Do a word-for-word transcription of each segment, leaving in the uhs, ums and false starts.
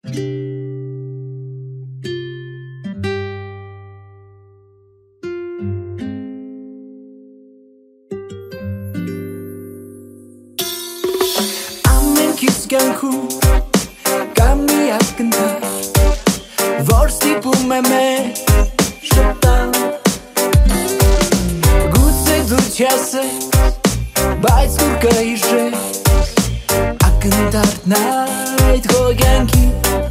Ամենքից կյանքում կա մի ակնթար, որ ստիպում է մեզ շպտալ։ Գուցե դու չասես, բայց դու կհիշես ակնթարն այդ քո կյանքի։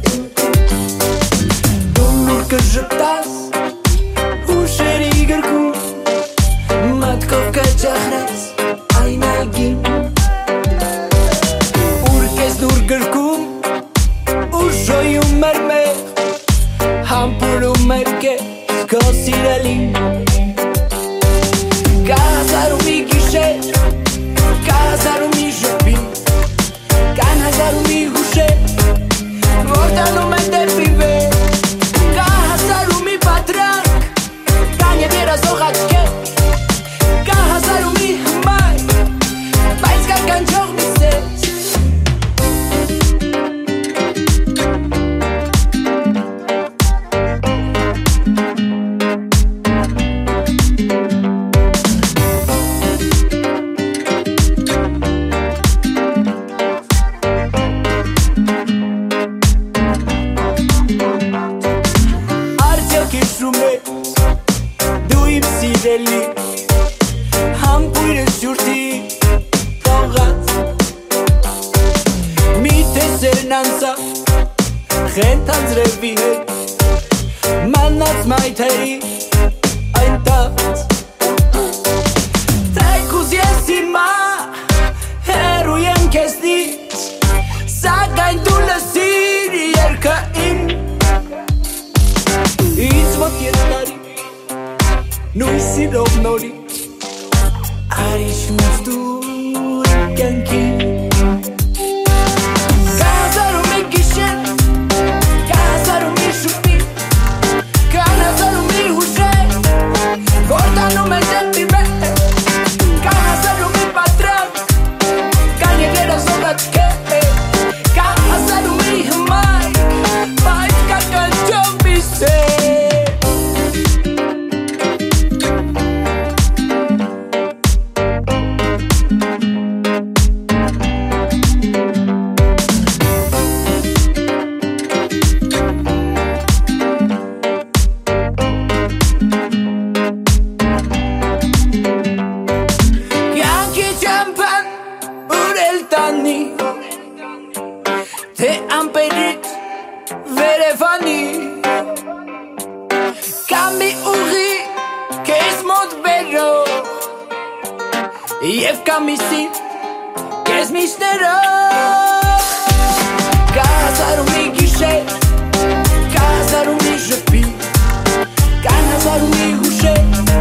Դու նոր կժպտաս հուշերի գրքում, մտքով կճախրես այնագին, գրքում ու շոյում էր մեր, համբուրում էր կեզ քո սիրելին։ Կա հազար ու մի գիշեր, կա հազար ու մի ժպիտ, կան հազար ու մի հուշեր, որ տանում են դեպի վեր։ Կա հազար ու մի պատրանք, կան և երազող աչքեր, կա հազար ու մի հմայք, բայց կա կանչող մի սեր։ Դու իմ սիրելի համբույրս ջուրդի տողած, մի տեսերն անցա խենթած ռևի հետ, մանած մայթերի այն տած։ Թեկուզ ես հիմա հեռու եմ քեզնից, սակայն դու լսիր երգը իմ, ինձ մոտ երկարի նույն սիրով նորից, արի շունչ դուր կյանքի։ Կա հազար ու մի գիշեր, կա հազար ու մի շուպիտ, կան հազար ու մի հուշեր, որ տանում են դեպի վեր։ Կա հազար ու մի պատրանք, կան և երազող աչքեր, կա հազար ու մի հմայք, բայց կա կանչող մի սեր։ Թե ամպերից վերևանի, կա մի ուղի քեզ մոտ բերող, և կա մի սիր քեզ միշտերով։ Կա հազար ու մի գիշեր, կա հազար ու մի ժպիտ, կան հազար ու մի հուշեր,